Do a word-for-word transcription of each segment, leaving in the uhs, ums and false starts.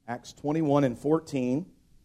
Acts twenty-one and fourteen.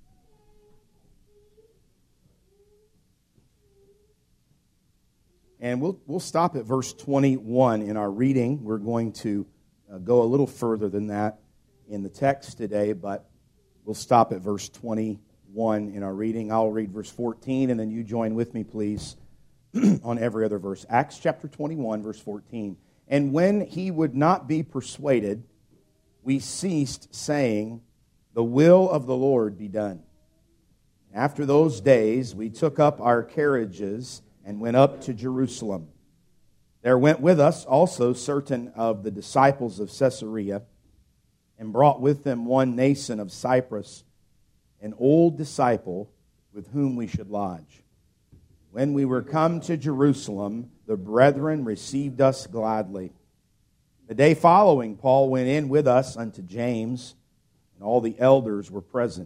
And we'll we'll stop at verse twenty-one in our reading. We're going to uh, go a little further than that in the text today, but we'll stop at verse twenty-one in our reading. I'll read verse fourteen, and then you join with me, please, on every other verse. Acts chapter twenty-one, verse fourteen. And when he would not be persuaded, we ceased, saying, "The will of the Lord be done." After those days, we took up our carriages and went up to Jerusalem. There went with us also certain of the disciples of Caesarea, and brought with them one Nason of Cyprus, an old disciple with whom we should lodge. When we were come to Jerusalem, the brethren received us gladly. The day following, Paul went in with us unto James, and all the elders were present.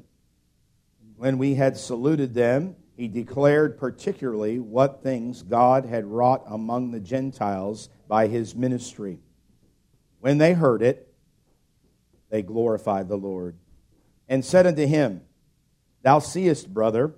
When we had saluted them, he declared particularly what things God had wrought among the Gentiles by his ministry. When they heard it, they glorified the Lord, and said unto him, Thou seest, brother,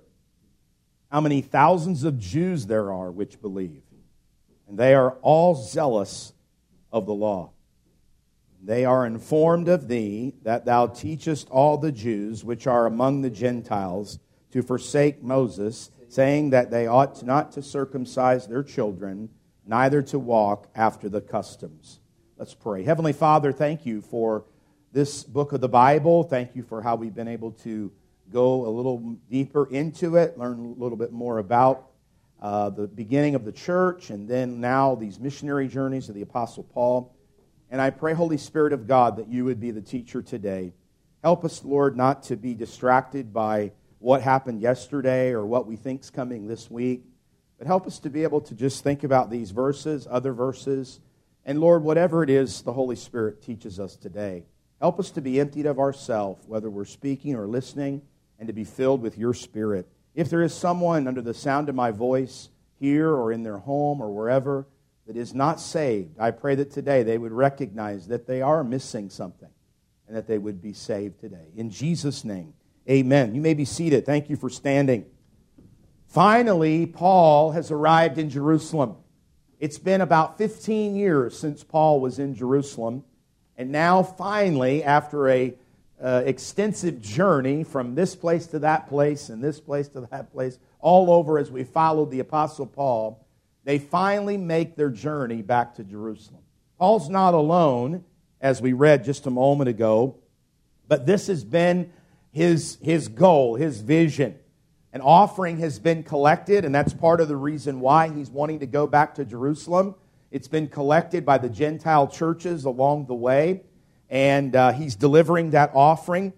how many thousands of Jews there are which believe, and they are all zealous of the law. They are informed of thee that thou teachest all the Jews which are among the Gentiles to forsake Moses, saying that they ought not to circumcise their children, neither to walk after the customs. Let's pray. Heavenly Father, thank you for this book of the Bible. Thank you for how we've been able to go a little deeper into it, learn a little bit more about uh, the beginning of the church, and then now these missionary journeys of the Apostle Paul. And I pray, Holy Spirit of God, that you would be the teacher today. Help us, Lord, not to be distracted by what happened yesterday or what we think's coming this week, but help us to be able to just think about these verses, other verses, and Lord, whatever it is the Holy Spirit teaches us today, help us to be emptied of ourselves, whether we're speaking or listening, and to be filled with your Spirit. If there is someone under the sound of my voice here or in their home or wherever that is not saved, I pray that today they would recognize that they are missing something and that they would be saved today. In Jesus' name, amen. You may be seated. Thank you for standing. Finally, Paul has arrived in Jerusalem. It's been about fifteen years since Paul was in Jerusalem. And now, finally, after a uh, extensive journey from this place to that place and this place to that place, all over as we followed the Apostle Paul, they finally make their journey back to Jerusalem. Paul's not alone, as we read just a moment ago, but this has been his, his goal, his vision. An offering has been collected, and that's part of the reason why he's wanting to go back to Jerusalem. It's been collected by the Gentile churches along the way, and uh, he's delivering that offering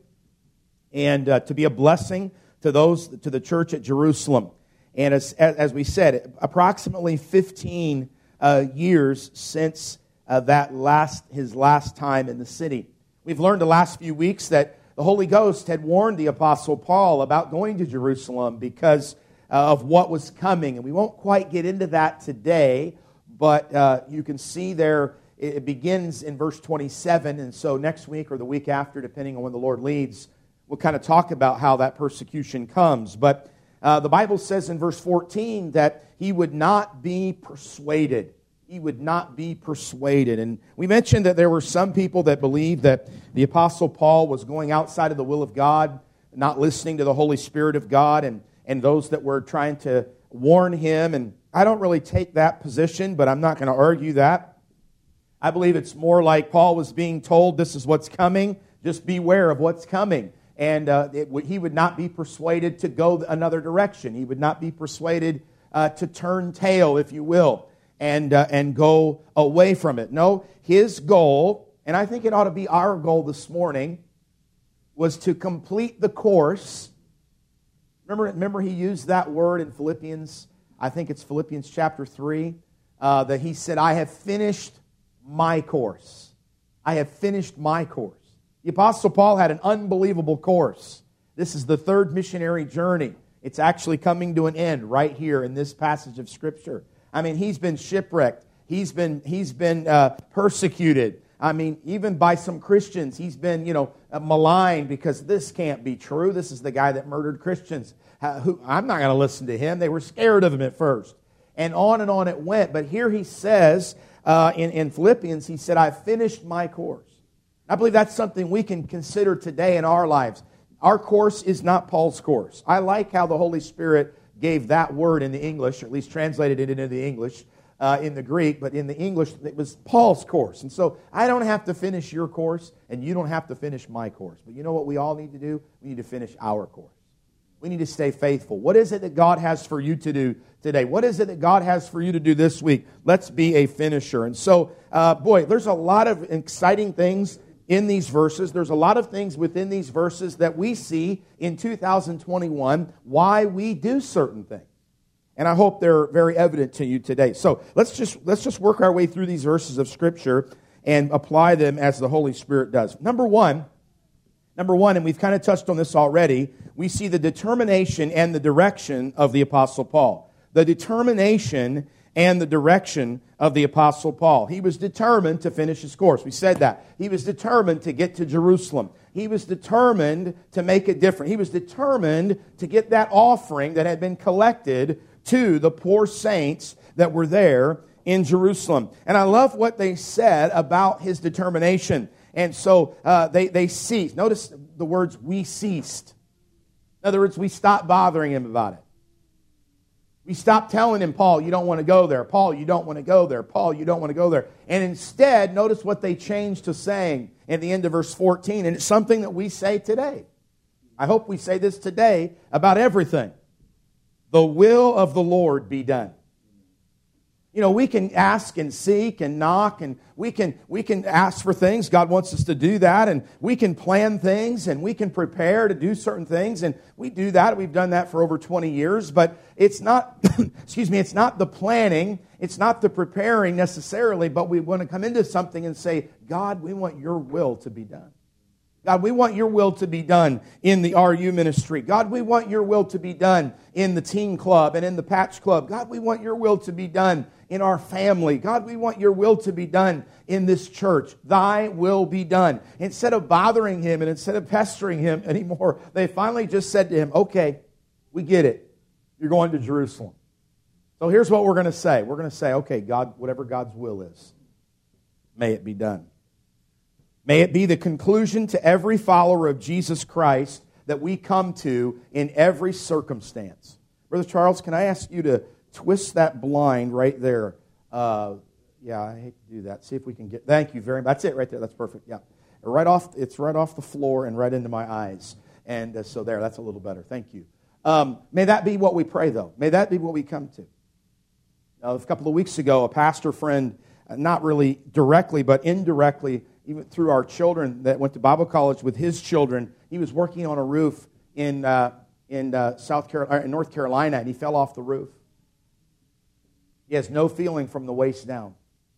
and uh, to be a blessing to those, to the church at Jerusalem. And as, as we said, approximately fifteen uh, years since uh, that last his last time in the city. We've learned the last few weeks that the Holy Ghost had warned the Apostle Paul about going to Jerusalem because uh, of what was coming. And we won't quite get into that today, but uh, you can see there it begins in verse twenty-seven. And so next week or the week after, depending on when the Lord leads, we'll kind of talk about how that persecution comes. But Uh, the Bible says in verse fourteen that he would not be persuaded. He would not be persuaded. And we mentioned that there were some people that believed that the Apostle Paul was going outside of the will of God, not listening to the Holy Spirit of God, and, and those that were trying to warn him. And I don't really take that position, but I'm not going to argue that. I believe it's more like Paul was being told, this is what's coming, just beware of what's coming. And uh, it, he would not be persuaded to go another direction. He would not be persuaded uh, to turn tail, if you will, and uh, and go away from it. No, his goal, and I think it ought to be our goal this morning, was to complete the course. Remember, remember he used that word in Philippians, I think it's Philippians chapter three, uh, that he said, I have finished my course. I have finished my course. The Apostle Paul had an unbelievable course. This is the third missionary journey. It's actually coming to an end right here in this passage of Scripture. I mean, he's been shipwrecked. He's been, he's been uh, persecuted. I mean, even by some Christians, he's been, you know, maligned because this can't be true. This is the guy that murdered Christians. Who, I'm not going to listen to him. They were scared of him at first. And on and on it went. But here he says, uh, in, in Philippians, he said, I've finished my course. I believe that's something we can consider today in our lives. Our course is not Paul's course. I like how the Holy Spirit gave that word in the English, or at least translated it into the English, uh, in the Greek, but in the English, it was Paul's course. And so I don't have to finish your course, and you don't have to finish my course. But you know what we all need to do? We need to finish our course. We need to stay faithful. What is it that God has for you to do today? What is it that God has for you to do this week? Let's be a finisher. And so, uh, boy, there's a lot of exciting things in these verses. There's a lot of things within these verses that we see in two thousand twenty-one, why we do certain things. And I hope they're very evident to you today. So let's just let's just work our way through these verses of Scripture and apply them as the Holy Spirit does. Number one, number one, and we've kind of touched on this already, we see the determination and the direction of the Apostle Paul. The determination and the direction of the Apostle Paul. He was determined to finish his course. We said that. He was determined to get to Jerusalem. He was determined to make it different. He was determined to get that offering that had been collected to the poor saints that were there in Jerusalem. And I love what they said about his determination. And so uh, they, they ceased. Notice the words, we ceased. In other words, we stopped bothering him about it. We stopped telling him, Paul, you don't want to go there. Paul, you don't want to go there. Paul, you don't want to go there. And instead, notice what they changed to saying at the end of verse fourteen. And it's something that we say today. I hope we say this today about everything. The will of the Lord be done. You know, we can ask and seek and knock, and we can we can ask for things. God wants us to do that, and we can plan things, and we can prepare to do certain things, and we do that. We've done that for over twenty years, but it's not, excuse me, it's not the planning, it's not the preparing necessarily, but we want to come into something and say, God, we want your will to be done. God, we want your will to be done in the R U ministry. God, we want your will to be done in the teen club and in the patch club. God, we want your will to be done in our family. God, we want your will to be done in this church. Thy will be done. Instead of bothering him and instead of pestering him anymore, they finally just said to him, okay, we get it. You're going to Jerusalem. So here's what we're going to say. We're going to say, okay, God, whatever God's will is, may it be done. May it be the conclusion to every follower of Jesus Christ that we come to in every circumstance. Brother Charles, can I ask you to twist that blind right there? Uh, yeah, I hate to do that. See if we can get... Thank you very much. That's it right there. That's perfect. Yeah. Right off. It's right off the floor and right into my eyes. And uh, so there, that's a little better. Thank you. Um, may that be what we pray, though. May that be what we come to. Uh, a couple of weeks ago, a pastor friend, uh, not really directly, but indirectly, even through our children that went to Bible college with his children, he was working on a roof in uh, in uh, South Carolina, in North Carolina, and he fell off the roof. He has no feeling from the waist down.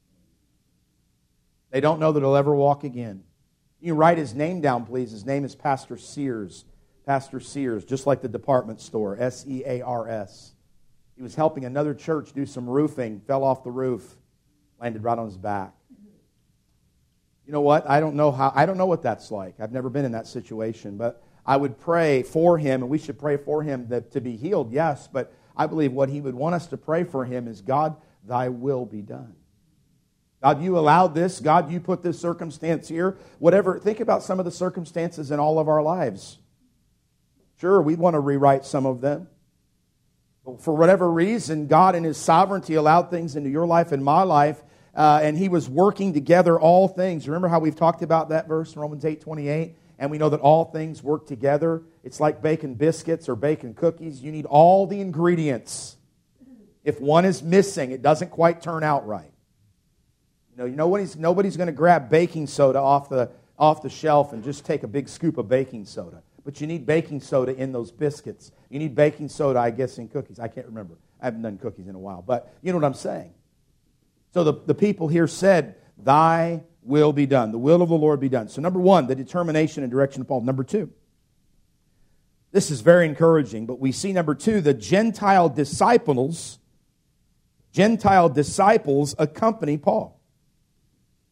They don't know that he'll ever walk again. You can write his name down, please. His name is Pastor Sears. Pastor Sears, just like the department store, S E A R S. He was helping another church do some roofing, fell off the roof, landed right on his back. You know what? I don't know how. I don't know what that's like. I've never been in that situation, but I would pray for him, and we should pray for him that, to be healed, yes, but I believe what he would want us to pray for him is, God, thy will be done. God, you allowed this. God, you put this circumstance here. Whatever. Think about some of the circumstances in all of our lives. Sure, we want to rewrite some of them. But for whatever reason, God in his sovereignty allowed things into your life and my life. Uh, and he was working together all things. Remember how we've talked about that verse in Romans eight twenty-eight? And we know that all things work together. It's like baking biscuits or baking cookies. You need all the ingredients. If one is missing, it doesn't quite turn out right. You know, you know nobody's, nobody's going to grab baking soda off the, off the shelf and just take a big scoop of baking soda. But you need baking soda in those biscuits. You need baking soda, I guess, in cookies. I can't remember. I haven't done cookies in a while. But you know what I'm saying. So the, the people here said, thy will be done. The will of the Lord be done. So number one, the determination and direction of Paul. Number two, this is very encouraging, but we see number two, the Gentile disciples, Gentile disciples accompany Paul.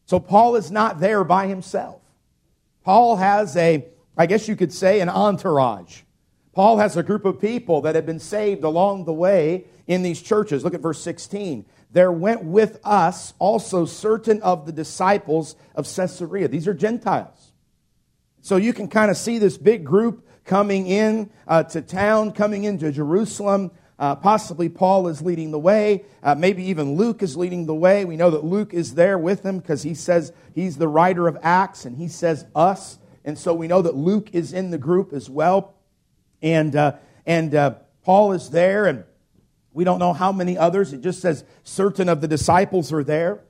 So Paul is not there by himself. Paul has a, I guess you could say, an entourage. Paul has a group of people that have been saved along the way in these churches. Look at verse sixteen. There went with us also certain of the disciples of Caesarea. These are Gentiles. So you can kind of see this big group coming in uh, to town, coming into Jerusalem. Uh, possibly Paul is leading the way. Uh, maybe even Luke is leading the way. We know that Luke is there with him because he says he's the writer of Acts and he says us. And so we know that Luke is in the group as well. And uh, and uh, Paul is there, and we don't know how many others. It just says certain of the disciples are there.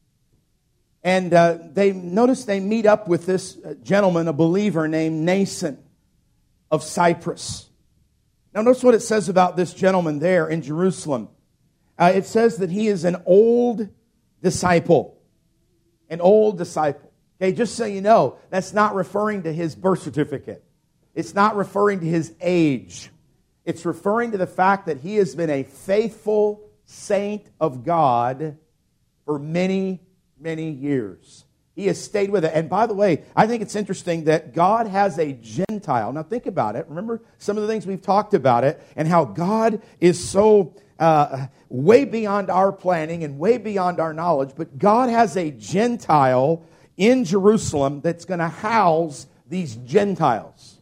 And uh, they notice they meet up with this gentleman, a believer named Mnason of Cyprus. Now notice what it says about this gentleman there in Jerusalem. Uh, it says that he is an old disciple. An old disciple. Okay, just so you know, that's not referring to his birth certificate. It's not referring to his age. It's referring to the fact that he has been a faithful saint of God for many, many years. He has stayed with it. And by the way, I think it's interesting that God has a Gentile. Now think about it. Remember some of the things we've talked about it and how God is so uh, way beyond our planning and way beyond our knowledge. But God has a Gentile in Jerusalem that's going to house these Gentiles.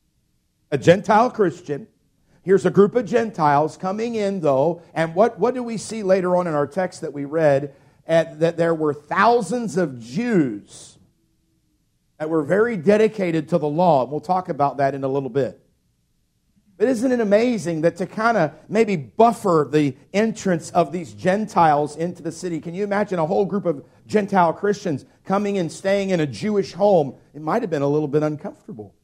A Gentile Christian. Here's a group of Gentiles coming in, though. And what, what do we see later on in our text that we read? At, that there were thousands of Jews that were very dedicated to the law. And we'll talk about that in a little bit. But isn't it amazing that to kind of maybe buffer the entrance of these Gentiles into the city? Can you imagine a whole group of Gentile Christians coming and staying in a Jewish home? It might have been a little bit uncomfortable.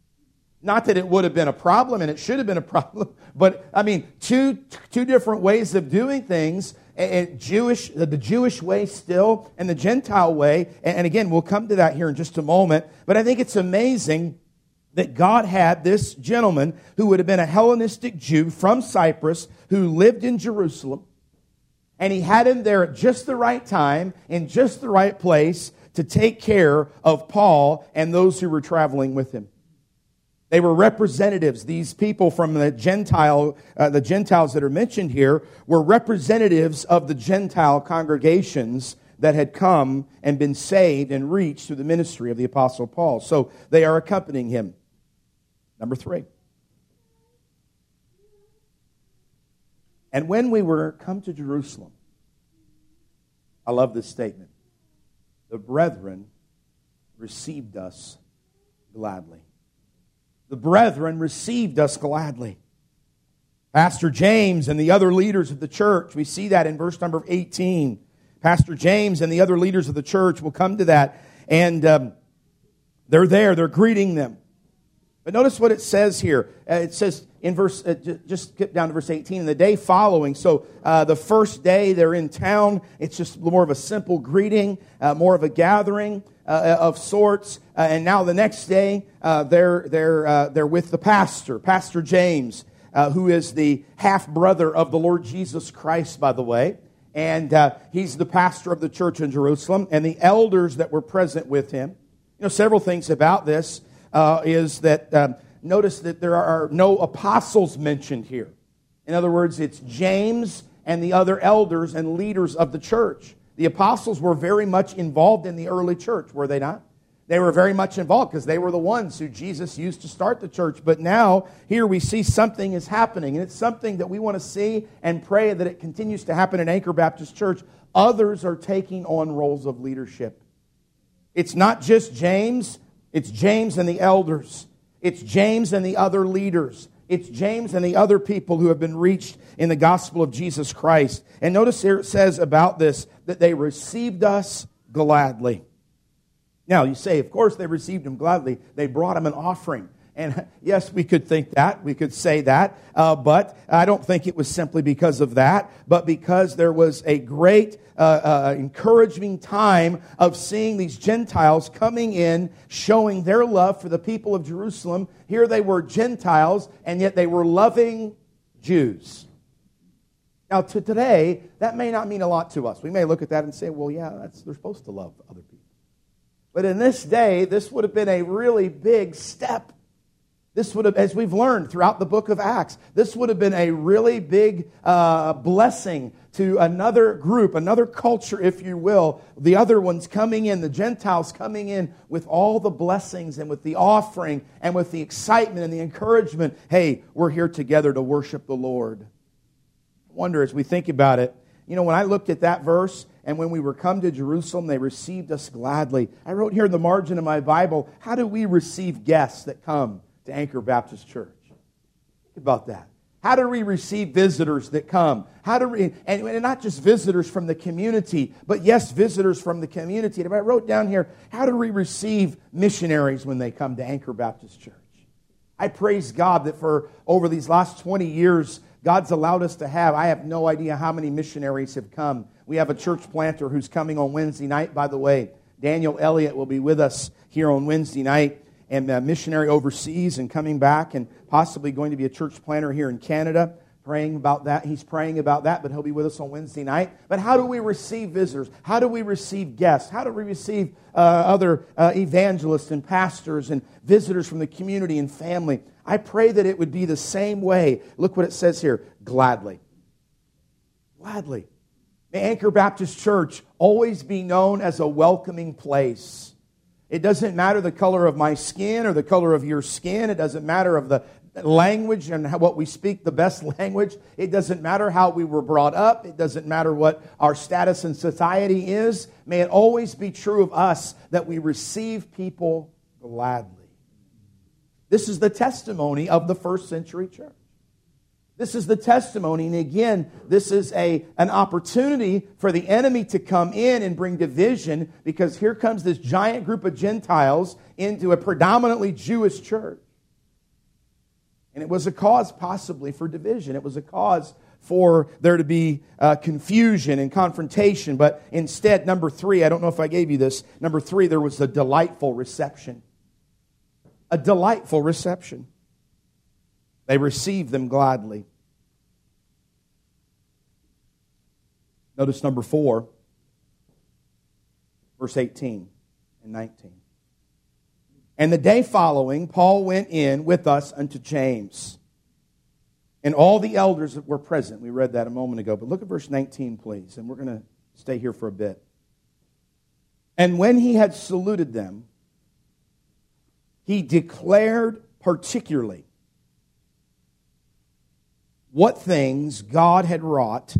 Not that it would have been a problem, and it should have been a problem, but I mean, two two different ways of doing things, and Jewish the Jewish way still, and the Gentile way. And again, we'll come to that here in just a moment. But I think it's amazing that God had this gentleman who would have been a Hellenistic Jew from Cyprus who lived in Jerusalem, and he had him there at just the right time, in just the right place, to take care of Paul and those who were traveling with him. They were representatives. These people from the Gentile, uh, the Gentiles that are mentioned here, were representatives of the Gentile congregations that had come and been saved and reached through the ministry of the Apostle Paul. So they are accompanying him. Number three. And when we were come to Jerusalem, I love this statement, the brethren received us gladly. The brethren received us gladly. Pastor James and the other leaders of the church, we see that in verse number eighteen. Pastor James and the other leaders of the church will come to that, and um, they're there, they're greeting them. But notice what it says here. Uh, it says in verse, uh, j- just skip down to verse eighteen, and the day following. So uh, the first day they're in town. It's just more of a simple greeting, uh, more of a gathering uh, of sorts. Uh, and now the next day uh, they're they're uh, they're with the pastor, Pastor James, uh, who is the half brother of the Lord Jesus Christ, by the way. And uh, he's the pastor of the church in Jerusalem, and the elders that were present with him. You know, several things about this. Uh, is that, um, notice that there are no apostles mentioned here. In other words, it's James and the other elders and leaders of the church. The apostles were very much involved in the early church, were they not? They were very much involved because they were the ones who Jesus used to start the church. But now, here we see something is happening, and it's something that we want to see and pray that it continues to happen in Anchor Baptist Church. Others are taking on roles of leadership. It's not just James. It's James and the elders. It's James and the other leaders. It's James and the other people who have been reached in the gospel of Jesus Christ. And notice here it says about this that they received us gladly. Now, you say, of course they received him gladly. They brought him an offering. And yes, we could think that. We could say that. Uh, but I don't think it was simply because of that, but because there was a great uh, uh, encouraging time of seeing these Gentiles coming in, showing their love for the people of Jerusalem. Here they were Gentiles, and yet they were loving Jews. Now, to today, that may not mean a lot to us. We may look at that and say, well, yeah, that's, they're supposed to love other people. But in this day, this would have been a really big step. This would have, as we've learned throughout the book of Acts, this would have been a really big uh, blessing to another group, another culture, if you will. The other ones coming in, the Gentiles coming in with all the blessings and with the offering and with the excitement and the encouragement. Hey, we're here together to worship the Lord. I wonder as we think about it, you know, when I looked at that verse, and when we were come to Jerusalem, they received us gladly. I wrote here in the margin of my Bible, how do we receive guests that come to Anchor Baptist Church? Think about that. How do we receive visitors that come? How do we, and, and not just visitors from the community, but yes, visitors from the community. And I wrote down here, how do we receive missionaries when they come to Anchor Baptist Church? I praise God that for over these last twenty years, God's allowed us to have, I have no idea how many missionaries have come. We have a church planter who's coming on Wednesday night, by the way. Daniel Elliott will be with us here on Wednesday night, and a missionary overseas and coming back, and possibly going to be a church planter here in Canada, praying about that. He's praying about that, but he'll be with us on Wednesday night. But how do we receive visitors? How do we receive guests? How do we receive uh, other uh, evangelists and pastors and visitors from the community and family? I pray that it would be the same way. Look what it says here, gladly. Gladly. May Anchor Baptist Church always be known as a welcoming place. It doesn't matter the color of my skin or the color of your skin. It doesn't matter of the language and how, what we speak, the best language. It doesn't matter how we were brought up. It doesn't matter what our status in society is. May it always be true of us that we receive people gladly. This is the testimony of the first century church. This is the testimony, and again, this is a an opportunity for the enemy to come in and bring division, because here comes this giant group of Gentiles into a predominantly Jewish church. And it was a cause possibly for division. It was a cause for there to be uh, confusion and confrontation, but instead, number three, I don't know if I gave you this, number three, there was a delightful reception. A delightful reception. They received them gladly. Notice number four, verse eighteen and nineteen. And the day following, Paul went in with us unto James, and all the elders that were present. We read that a moment ago, but look at verse nineteen, please, and we're going to stay here for a bit. And when he had saluted them, he declared particularly what things God had wrought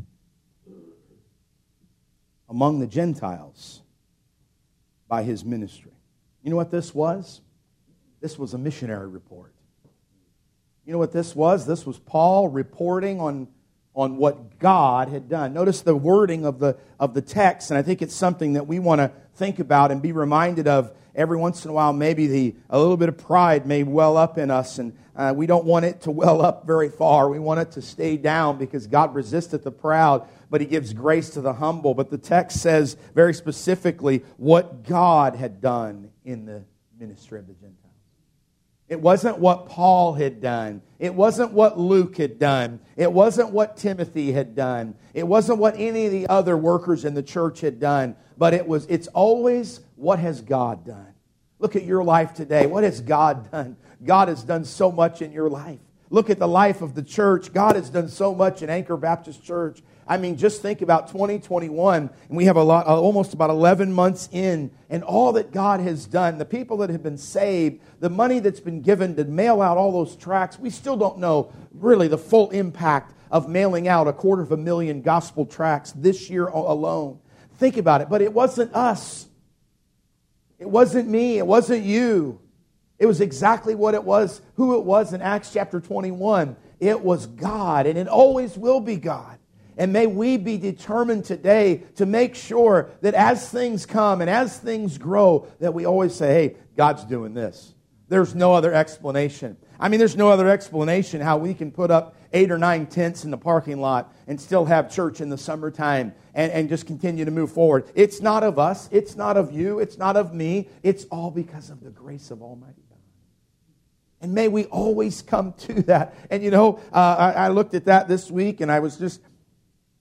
among the Gentiles by his ministry. You know what this was? This was a missionary report. You know what this was? This was Paul reporting on, on what God had done. Notice the wording of the, of the text, and I think it's something that we want to think about and be reminded of every once in a while. Maybe the a little bit of pride may well up in us, and uh, we don't want it to well up very far. We want it to stay down, because God resisteth the proud, but He gives grace to the humble. But the text says very specifically what God had done in the ministry of the Gentiles. It wasn't what Paul had done. It wasn't what Luke had done. It wasn't what Timothy had done. It wasn't what any of the other workers in the church had done. But it was. It's always, what has God done? Look at your life today. What has God done? God has done so much in your life. Look at the life of the church. God has done so much in Anchor Baptist Church. I mean, just think about twenty twenty-one, and we have a lot, almost about eleven months in, and all that God has done, the people that have been saved, the money that's been given to mail out all those tracts. We still don't know really the full impact of mailing out a quarter of a million gospel tracts this year alone. Think about it, but it wasn't us. It wasn't me. It wasn't you. It was exactly what it was, who it was in Acts chapter twenty-one. It was God, and it always will be God. And may we be determined today to make sure that as things come and as things grow, that we always say, hey, God's doing this. There's no other explanation. I mean, there's no other explanation how we can put up eight or nine tents in the parking lot and still have church in the summertime and, and just continue to move forward. It's not of us. It's not of you. It's not of me. It's all because of the grace of Almighty God. And may we always come to that. And you know, uh, I, I looked at that this week, and I was just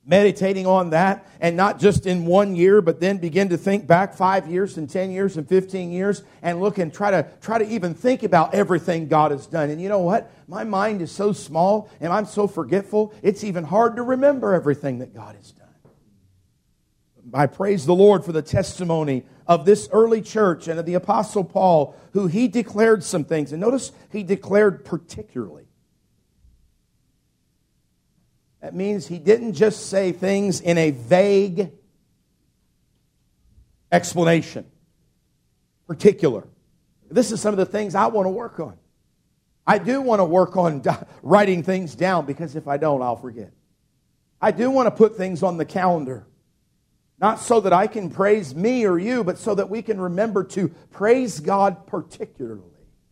meditating on that, and not just in one year, but then begin to think back five years and ten years and fifteen years and look and try to try to even think about everything God has done. And you know what? My mind is so small and I'm so forgetful, it's even hard to remember everything that God has done. I praise the Lord for the testimony of this early church and of the Apostle Paul, who he declared some things. And notice he declared particularly. That means he didn't just say things in a vague explanation. Particular. This is some of the things I want to work on. I do want to work on writing things down, because if I don't, I'll forget. I do want to put things on the calendar. Not so that I can praise me or you, but so that we can remember to praise God particularly.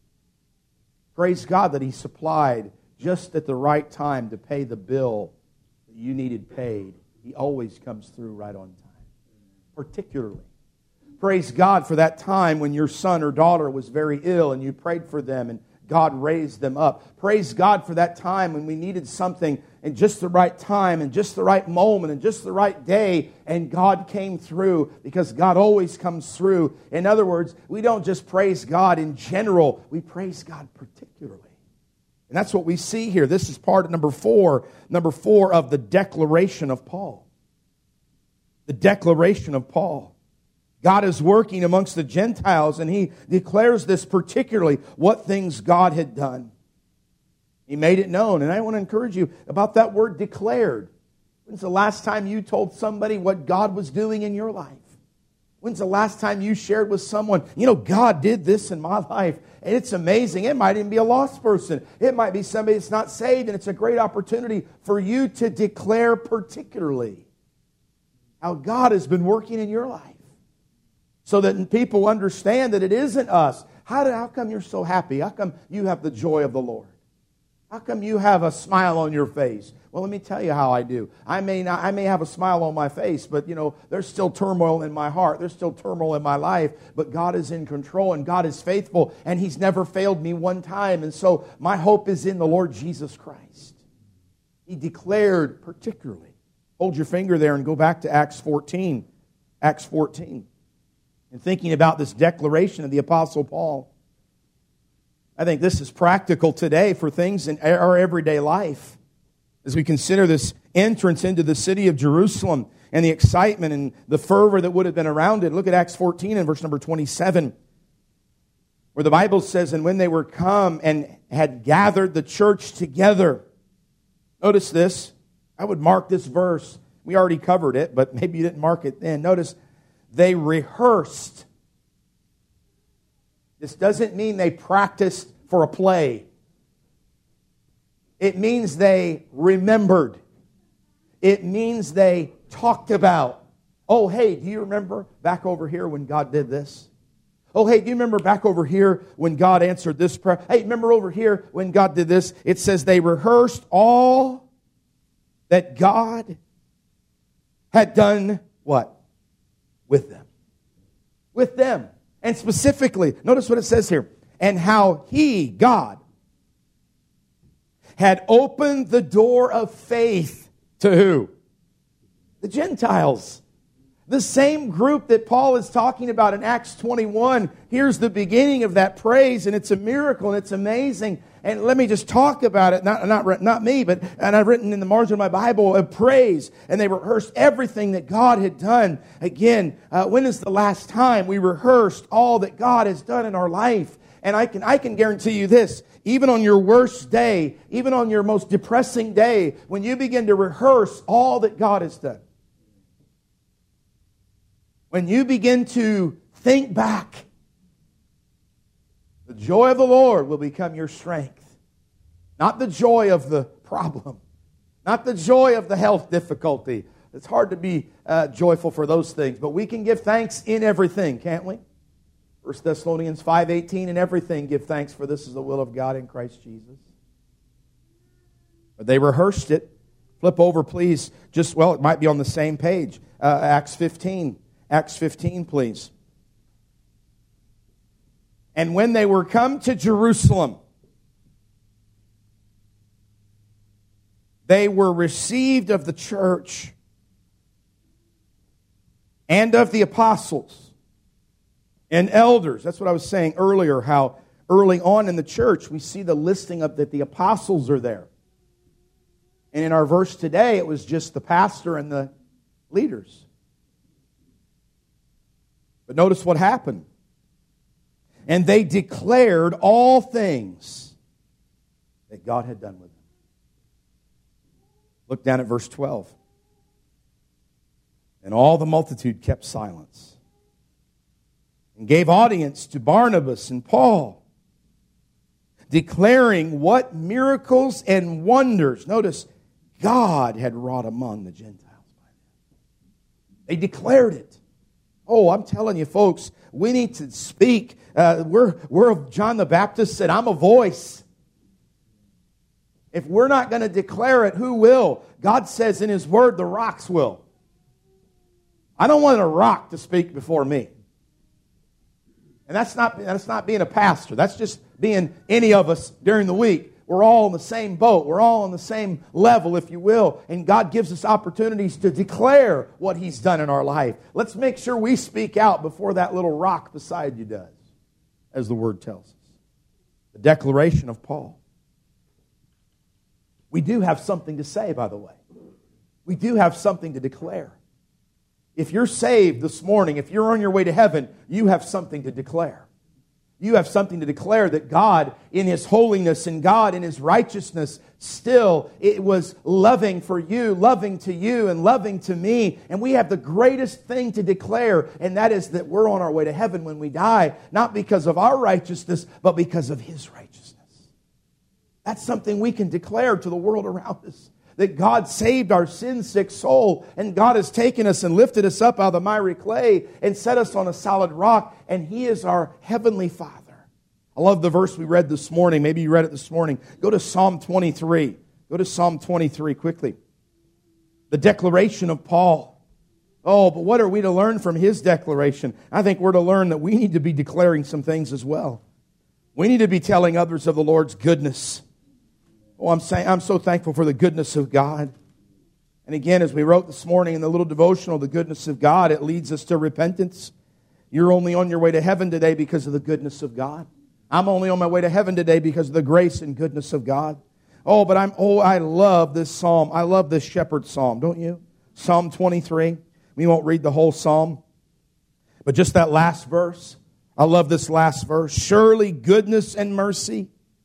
Praise God that He supplied just at the right time to pay the bill that you needed paid. He always comes through right on time. Particularly. Praise God for that time when your son or daughter was very ill and you prayed for them and God raised them up. Praise God for that time when we needed something in just the right time and just the right moment and just the right day, and God came through, because God always comes through. In other words, we don't just praise God in general, we praise God particularly. And that's what we see here. This is part of number four, number four of the declaration of Paul. The declaration of Paul. God is working amongst the Gentiles, and he declares this particularly, what things God had done. He made it known. And I want to encourage you about that word declared. When's the last time you told somebody what God was doing in your life? When's the last time you shared with someone, you know, God did this in my life, and it's amazing. It might even be a lost person. It might be somebody that's not saved, and it's a great opportunity for you to declare particularly how God has been working in your life, so that people understand that it isn't us. How, do, how come you're so happy? How come you have the joy of the Lord? How come you have a smile on your face? Well, let me tell you how I do. I may not, I may have a smile on my face, but you know, there's still turmoil in my heart. There's still turmoil in my life, but God is in control and God is faithful, and He's never failed me one time. And so my hope is in the Lord Jesus Christ. He declared particularly. Hold your finger there and go back to Acts fourteen. Acts fourteen. And thinking about this declaration of the Apostle Paul, I think this is practical today for things in our everyday life. As we consider this entrance into the city of Jerusalem and the excitement and the fervor that would have been around it. Look at Acts fourteen and verse number twenty-seven, where the Bible says, and when they were come and had gathered the church together. Notice this. I would mark this verse. We already covered it, but maybe you didn't mark it then. Notice, they rehearsed. This doesn't mean they practiced for a play. It means they remembered. It means they talked about. Oh, hey, do you remember back over here when God did this? Oh, hey, do you remember back over here when God answered this prayer? Hey, remember over here when God did this? It says they rehearsed all that God had done, what? With them. With them. And specifically, notice what it says here. And how He, God, had opened the door of faith to who? The Gentiles. The same group that Paul is talking about in Acts twenty-one. Here's the beginning of that praise, and it's a miracle, and it's amazing. And let me just talk about it. Not, not, not me, but and I've written in the margin of my Bible a praise. And they rehearsed everything that God had done. Again, uh, when is the last time we rehearsed all that God has done in our life? And I can I can guarantee you this, even on your worst day, even on your most depressing day, when you begin to rehearse all that God has done, when you begin to think back, the joy of the Lord will become your strength. Not the joy of the problem. Not the joy of the health difficulty. It's hard to be uh, joyful for those things, but we can give thanks in everything, can't we? First Thessalonians five eighteen, in everything give thanks, for this is the will of God in Christ Jesus. But they rehearsed it. Flip over, please. Just, well, it might be on the same page. Uh, Acts fifteen. Acts fifteen, please. And when they were come to Jerusalem, they were received of the church and of the apostles and elders. That's what I was saying earlier, how early on in the church we see the listing of that the apostles are there. And in our verse today, it was just the pastor and the leaders. But notice what happened. And they declared all things that God had done with them. Look down at verse twelve. And all the multitude kept silence and gave audience to Barnabas and Paul, declaring what miracles and wonders, notice, God had wrought among the Gentiles by them. They declared it. Oh, I'm telling you, folks, we need to speak. Uh, we're, we're, John the Baptist said, I'm a voice. If we're not going to declare it, who will? God says in His Word, the rocks will. I don't want a rock to speak before me. And that's not, that's not being a pastor. That's just being any of us during the week. We're all in the same boat. We're all on the same level, if you will. And God gives us opportunities to declare what He's done in our life. Let's make sure we speak out before that little rock beside you does, as the Word tells us. The declaration of Paul. We do have something to say, by the way. We do have something to declare. If you're saved this morning, if you're on your way to heaven, you have something to declare. You have something to declare that God in His holiness and God in His righteousness still it was loving for you, loving to you and loving to me. And we have the greatest thing to declare, and that is that we're on our way to heaven when we die, not because of our righteousness, but because of His righteousness. That's something we can declare to the world around us. That God saved our sin-sick soul, and God has taken us and lifted us up out of the miry clay and set us on a solid rock, and He is our heavenly Father. I love the verse we read this morning. Maybe you read it this morning. Go to Psalm twenty-three. Go to Psalm twenty-three quickly. The declaration of Paul. Oh, but what are we to learn from his declaration? I think we're to learn that we need to be declaring some things as well. We need to be telling others of the Lord's goodness. Oh, I'm saying I'm so thankful for the goodness of God. And again, as we wrote this morning in the little devotional, the goodness of God, it leads us to repentance. You're only on your way to heaven today because of the goodness of God. I'm only on my way to heaven today because of the grace and goodness of God. Oh, but I'm oh, I love this psalm. I love this shepherd psalm, don't you? Psalm twenty-three. We won't read the whole psalm, but just that last verse. I love this last verse. Surely goodness and mercy.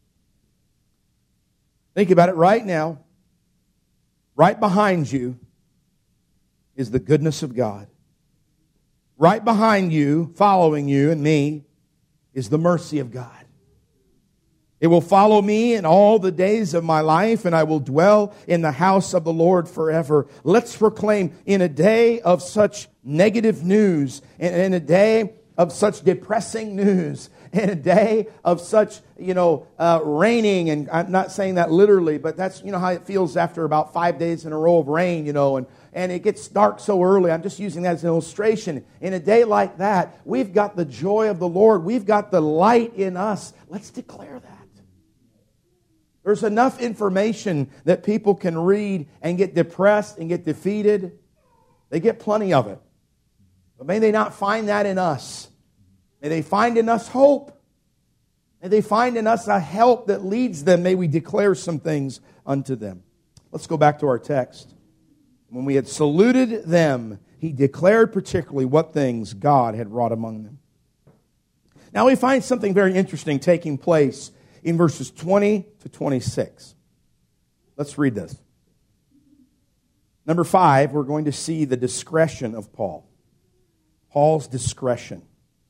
Think about it right now. Right behind you is the goodness of God. Right behind you, following you and me, is the mercy of God. It will follow me in all the days of my life, and I will dwell in the house of the Lord forever. Let's proclaim in a day of such negative news, and in a day of such depressing news, in a day of such, you know, uh, raining, and I'm not saying that literally, but that's, you know, how it feels after about five days in a row of rain, you know, and, and it gets dark so early. I'm just using that as an illustration. In a day like that, we've got the joy of the Lord. We've got the light in us. Let's declare that. There's enough information that people can read and get depressed and get defeated. They get plenty of it. But may they not find that in us. May they find in us hope. May they find in us a help that leads them. May we declare some things unto them. Let's go back to our text. When we had saluted them, he declared particularly what things God had wrought among them. Now we find something very interesting taking place in verses twenty to twenty-six. Let's read this. Number five, we're going to see the discretion of Paul. Paul's discretion.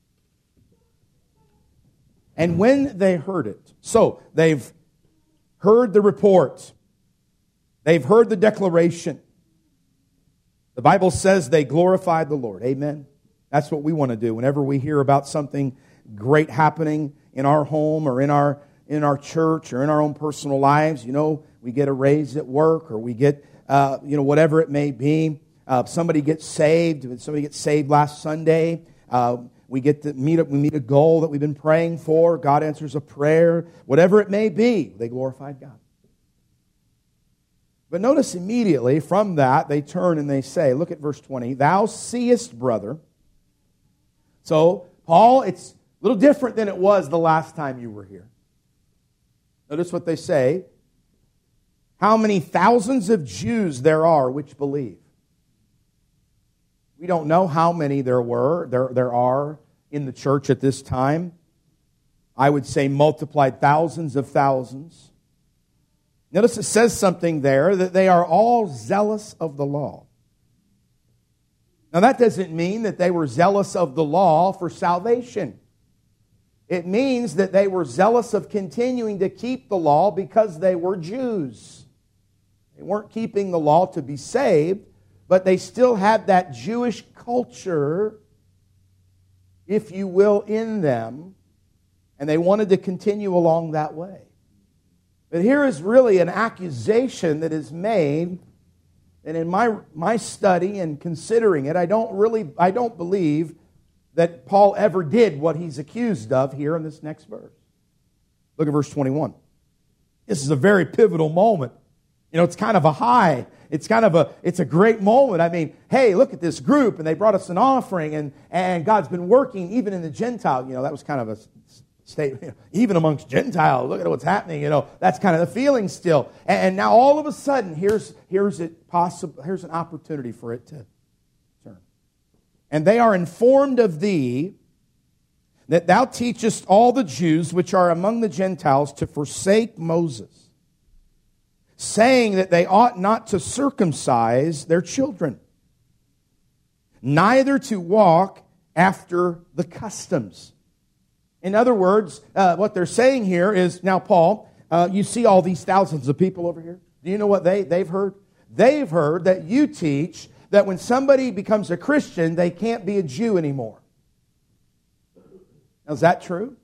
And when they heard it, so they've heard the report, they've heard the declaration. The Bible says they glorified the Lord. Amen. That's what we want to do. Whenever we hear about something great happening in our home or in our in our church or in our own personal lives, you know, we get a raise at work or we get, uh, you know, whatever it may be. Uh, somebody gets saved. Somebody gets saved last Sunday. Uh, we get to meet up. We meet a goal that we've been praying for. God answers a prayer. Whatever it may be, they glorified God. But notice immediately from that, they turn and they say, look at verse twenty, thou seest, brother. So, Paul, it's a little different than it was the last time you were here. Notice what they say. How many thousands of Jews there are which believe. We don't know how many there were, there, there are in the church at this time. I would say multiplied thousands of thousands. Notice it says something there, that they are all zealous of the law. Now that doesn't mean that they were zealous of the law for salvation. It means that they were zealous of continuing to keep the law because they were Jews. They weren't keeping the law to be saved, but they still had that Jewish culture, if you will, in them, and they wanted to continue along that way. But here is really an accusation that is made, and in my my study and considering it, I don't really, I don't believe that Paul ever did what he's accused of here in this next verse. Look at verse twenty-one. This is a very pivotal moment. You know, it's kind of a high. It's kind of a, it's a great moment. I mean, hey, look at this group, and they brought us an offering, and, and God's been working even in the Gentile. You know, that was kind of a statement. You know, even amongst Gentiles, look at what's happening. You know, that's kind of the feeling still. And, and now all of a sudden, here's here's it possible. Here's an opportunity for it to turn. And they are informed of thee that thou teachest all the Jews which are among the Gentiles to forsake Moses, saying that they ought not to circumcise their children, neither to walk after the customs. In other words, uh, what they're saying here is, now Paul, uh, you see all these thousands of people over here. Do you know what they, they've heard? They've heard that you teach that when somebody becomes a Christian, they can't be a Jew anymore. Now, is that true?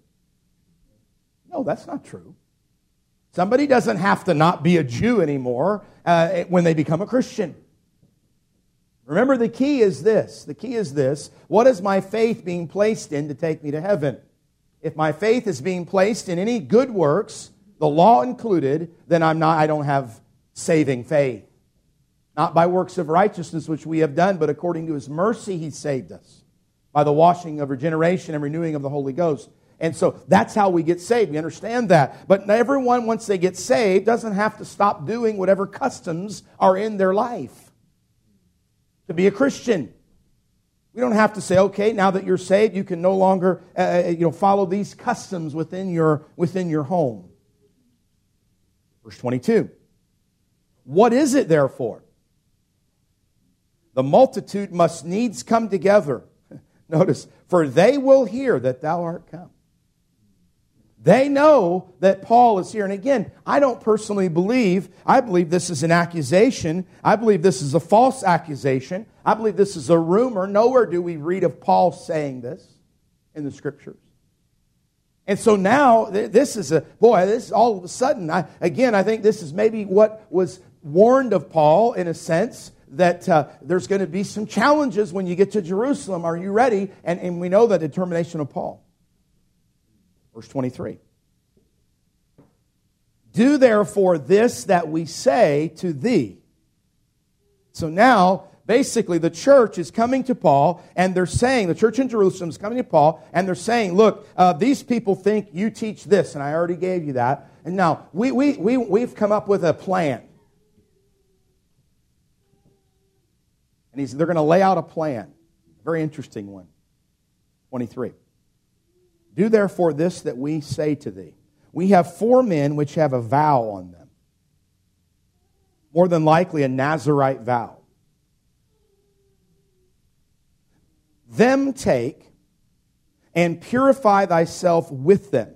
No, that's not true. Somebody doesn't have to not be a Jew anymore uh, when they become a Christian. Remember, the key is this. The key is this. What is my faith being placed in to take me to heaven? If my faith is being placed in any good works, the law included, then I'm not, I don't have saving faith. Not by works of righteousness which we have done, but according to His mercy He saved us, by the washing of regeneration and renewing of the Holy Ghost. And so that's how we get saved. We understand that. But everyone, once they get saved, doesn't have to stop doing whatever customs are in their life to be a Christian. We don't have to say, okay, now that you're saved, you can no longer uh, you know, follow these customs within your, within your home. Verse twenty-two. What is it, therefore? The multitude must needs come together. Notice, for they will hear that thou art come. They know that Paul is here. And again, I don't personally believe, I believe this is an accusation. I believe this is a false accusation. I believe this is a rumor. Nowhere do we read of Paul saying this in the Scriptures. And so now, this is a, boy, this all of a sudden, I, again, I think this is maybe what was warned of Paul in a sense, that uh, there's going to be some challenges when you get to Jerusalem. Are you ready? And, and we know the determination of Paul. Verse twenty-three. Do therefore this that we say to thee. So now, basically, the church is coming to Paul, and they're saying, the church in Jerusalem is coming to Paul, and they're saying, look, uh, these people think you teach this, and I already gave you that. And now, we, we, we, we've come up with a plan. And he's, they're going to lay out a plan. Very interesting one. twenty-three. Do therefore this that we say to thee. We have four men which have a vow on them. More than likely a Nazirite vow. Them take and purify thyself with them,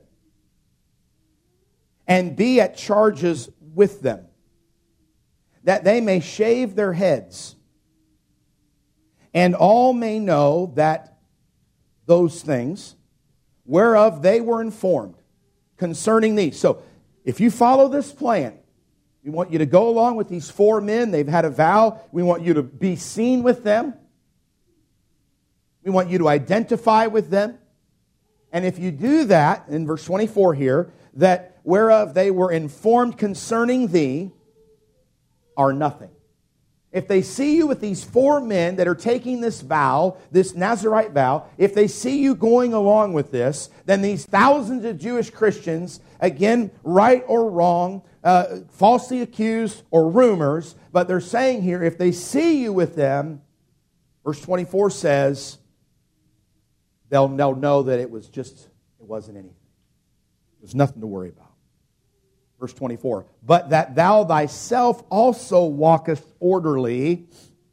and be at charges with them, that they may shave their heads, and all may know that those things whereof they were informed concerning thee. So, if you follow this plan, we want you to go along with these four men. They've had a vow. We want you to be seen with them. We want you to identify with them. And if you do that, in verse twenty-four here, that whereof they were informed concerning thee, are nothing. If they see you with these four men that are taking this vow, this Nazirite vow, if they see you going along with this, then these thousands of Jewish Christians, again, right or wrong, uh, falsely accused or rumors, but they're saying here, if they see you with them, verse twenty-four says, they'll, they'll know that it was just, it wasn't anything. There's nothing to worry about. Verse twenty-four, but that thou thyself also walkest orderly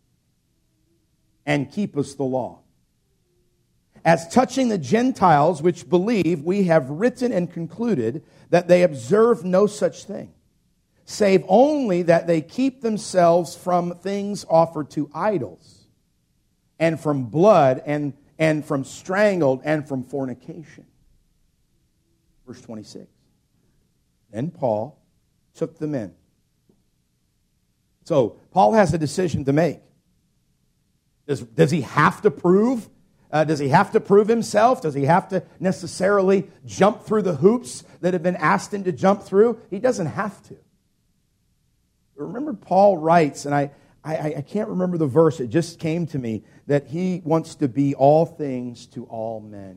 and keepest the law. As touching the Gentiles which believe, we have written and concluded that they observe no such thing, save only that they keep themselves from things offered to idols, and from blood, and, and from strangled, and from fornication. Verse twenty-six. Then Paul took them in. So Paul has a decision to make. Does, does he have to prove? Uh, does he have to prove himself? Does he have to necessarily jump through the hoops that have been asked him to jump through? He doesn't have to. Remember, Paul writes, and I, I, I can't remember the verse, it just came to me, that he wants to be all things to all men,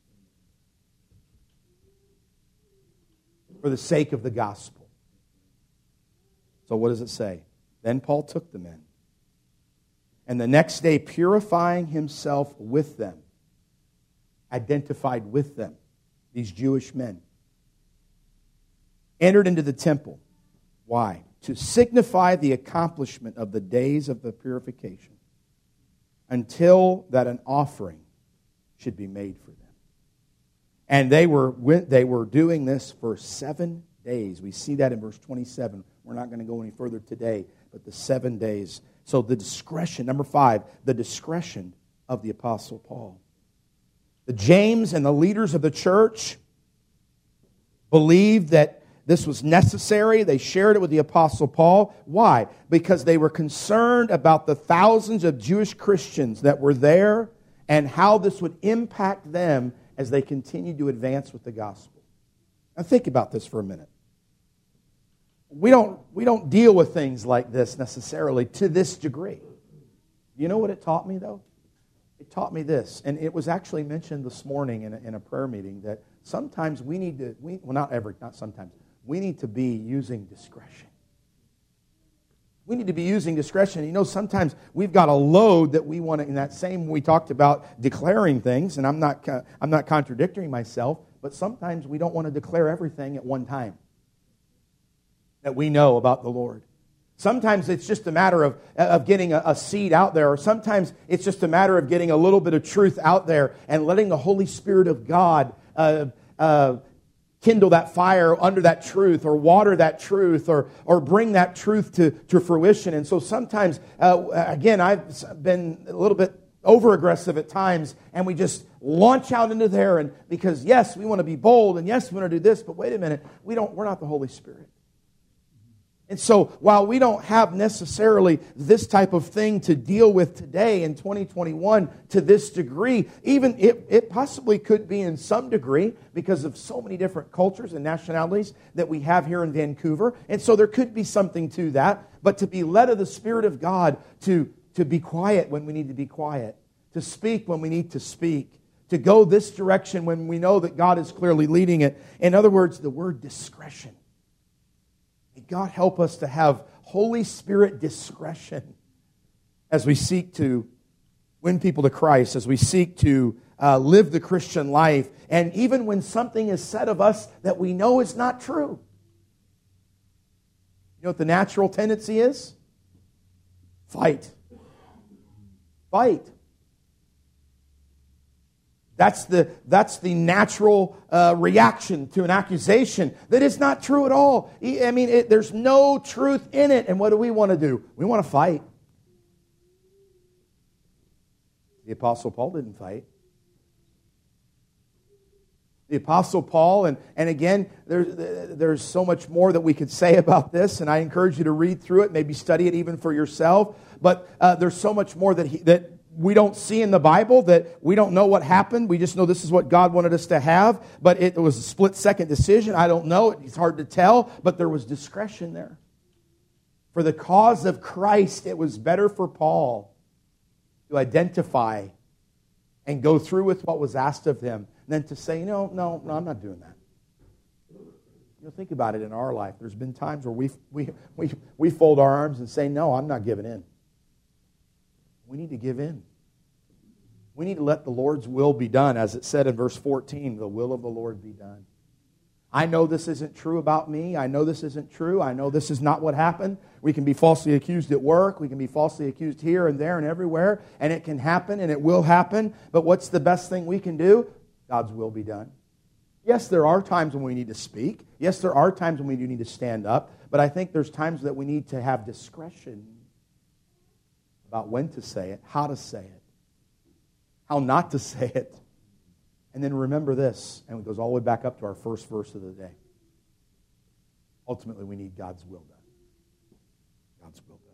for the sake of the gospel. So what does it say? Then Paul took them in. And the next day, purifying himself with them, identified with them, these Jewish men, entered into the temple. Why? To signify the accomplishment of the days of the purification, until that an offering should be made for them. And they were they were doing this for seven days. We see that in verse twenty-seven. We're not going to go any further today, but the seven days. So the discretion, number five, the discretion of the Apostle Paul. The James and the leaders of the church believed that this was necessary. They shared it with the Apostle Paul. Why? Because they were concerned about the thousands of Jewish Christians that were there and how this would impact them as they continue to advance with the gospel. Now think about this for a minute. We don't, we don't deal with things like this necessarily to this degree. You know what it taught me, though? It taught me this, and it was actually mentioned this morning in a, in a prayer meeting, that sometimes we need to, we, well, not every, not sometimes, we need to be using discretion. We need to be using discretion. You know, sometimes we've got a load that we want to, in that same, we talked about declaring things, and I'm not, I'm not contradicting myself, but sometimes we don't want to declare everything at one time that we know about the Lord. Sometimes it's just a matter of, of getting a, a seed out there, or sometimes it's just a matter of getting a little bit of truth out there and letting the Holy Spirit of God uh, uh, kindle that fire under that truth, or water that truth, or or bring that truth to, to fruition. And so sometimes, uh, again, I've been a little bit over-aggressive at times, and we just launch out into there, and because, yes, we want to be bold, and yes, we want to do this, but wait a minute, we don't, we're not the Holy Spirit. And so while we don't have necessarily this type of thing to deal with today in twenty twenty-one to this degree, even it, it possibly could be in some degree because of so many different cultures and nationalities that we have here in Vancouver. And so there could be something to that. But to be led of the Spirit of God, to, to be quiet when we need to be quiet, to speak when we need to speak, to go this direction when we know that God is clearly leading it. In other words, the word discretion. God help us to have Holy Spirit discretion as we seek to win people to Christ, as we seek to uh, live the Christian life, and even when something is said of us that we know is not true. You know what the natural tendency is? Fight. Fight. That's the, that's the natural uh, reaction to an accusation that is not true at all. I mean, it, there's no truth in it. And what do we want to do? We want to fight. The Apostle Paul didn't fight. The Apostle Paul, and, and again, there's, there's so much more that we could say about this, and I encourage you to read through it, maybe study it even for yourself. But uh, there's so much more that he, that we don't see in the Bible, that we don't know what happened. We just know this is what God wanted us to have. But it was a split-second decision. I don't know. It's hard to tell. But there was discretion there For the cause of Christ, it was better for Paul to identify and go through with what was asked of him than to say, no, no, no, I'm not doing that. You know, think about it in our life. There's been times where we we we we fold our arms and say, no, I'm not giving in. We need to give in. We need to let the Lord's will be done, as it said in verse fourteen, the will of the Lord be done. I know this isn't true about me. I know this isn't true. I know this is not what happened. We can be falsely accused at work. We can be falsely accused here and there and everywhere. And it can happen and it will happen. But what's the best thing we can do? God's will be done. Yes, there are times when we need to speak. Yes, there are times when we do need to stand up. But I think there's times that we need to have discretion about when to say it, how to say it, how not to say it. And then remember this, and it goes all the way back up to our first verse of the day. Ultimately, we need God's will done. God's will done.